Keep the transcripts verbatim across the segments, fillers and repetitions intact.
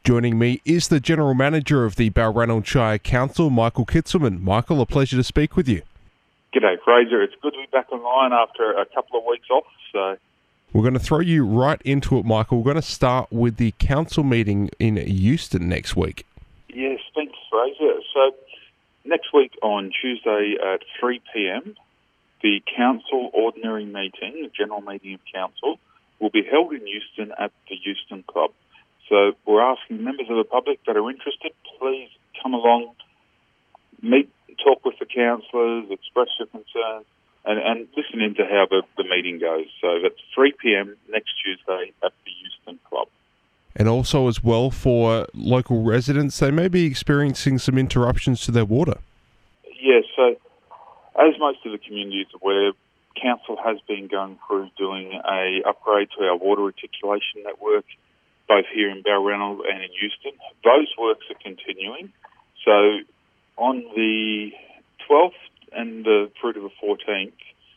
Joining me is the General Manager of the Balranald Shire Council, Michael Kitzelman. Michael, a pleasure to speak with you. G'day, Fraser. It's good to be back online after a couple of weeks off. So, We're going to throw you right into it, Michael. We're going to start with the council meeting in Euston next week. Yes, thanks, Fraser. So, next week on Tuesday at three p m, the council ordinary meeting, the general meeting of council, will be held in Euston at the Euston Club. So we're asking members of the public that are interested, please come along, meet, talk with the councillors, express your concerns, and, and listen into how the, the meeting goes. So that's three p m next Tuesday at the Euston Club. And also as well for local residents, they may be experiencing some interruptions to their water. Yes, so as most of the community is aware, council has been going through doing a upgrade to our water reticulation network, both here in Balranald and in Euston. Those works are continuing. So on the twelfth and the through to the fourteenth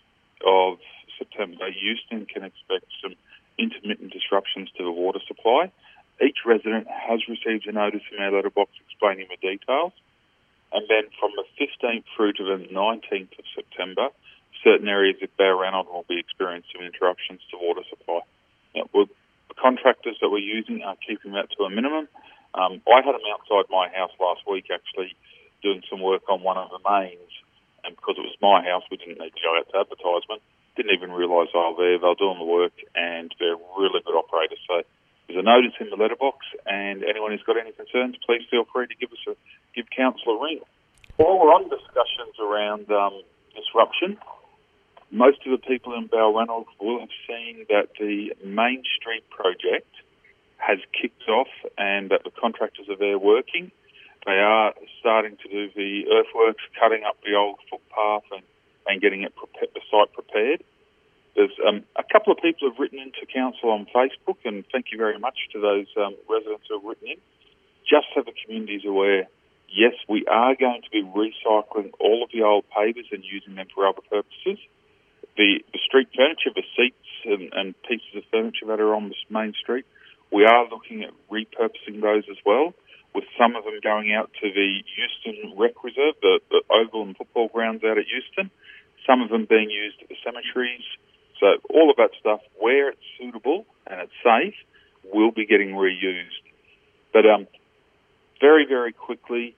of September, Euston can expect some intermittent disruptions to the water supply. Each resident has received a notice in our letterbox explaining the details. And then from the fifteenth through to the nineteenth of September, certain areas of Balranald will be experiencing interruptions to water supply. Now, we'll The contractors that we're using are keeping that to a minimum. Um, I had them outside my house last week actually doing some work on one of the mains, and because it was my house, we didn't need to go out to advertisement. Didn't even realise they were there. They were doing the work, and they're really good operators. So there's a notice in the letterbox, and anyone who's got any concerns, please feel free to give us a give council a ring. While we're on discussions around um, disruption, most of the people in Balranald will have seen that the Main Street project has kicked off and that the contractors are there working. They are starting to do the earthworks, cutting up the old footpath and, and getting it pre- the site prepared. There's um, a couple of people have written into council on Facebook, and thank you very much to those um, residents who have written in. Just so the community is aware, yes, we are going to be recycling all of the old pavers and using them for other purposes. The, the street furniture, the seats and, and pieces of furniture that are on this main street, we are looking at repurposing those as well, with some of them going out to the Euston Rec Reserve, the, the oval and football grounds out at Euston, some of them being used at the cemeteries. So all of that stuff, where it's suitable and it's safe, will be getting reused. But um, very, very quickly,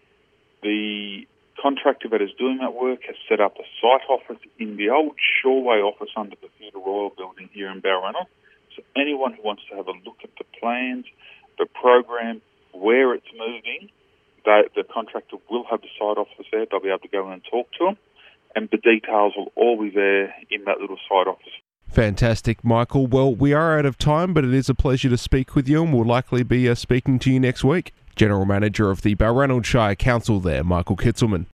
the contractor that is doing that work has set up a site office in the old Shoreway office under the Theatre Royal building here in Balranald. So anyone who wants to have a look at the plans, the program, where it's moving, they, the contractor will have the site office there. They'll be able to go in and talk to them, and the details will all be there in that little site office. Fantastic, Michael. Well, we are out of time, but it is a pleasure to speak with you, and we'll likely be uh, speaking to you next week. General Manager of the Balranald Shire Council there, Michael Kitzelman.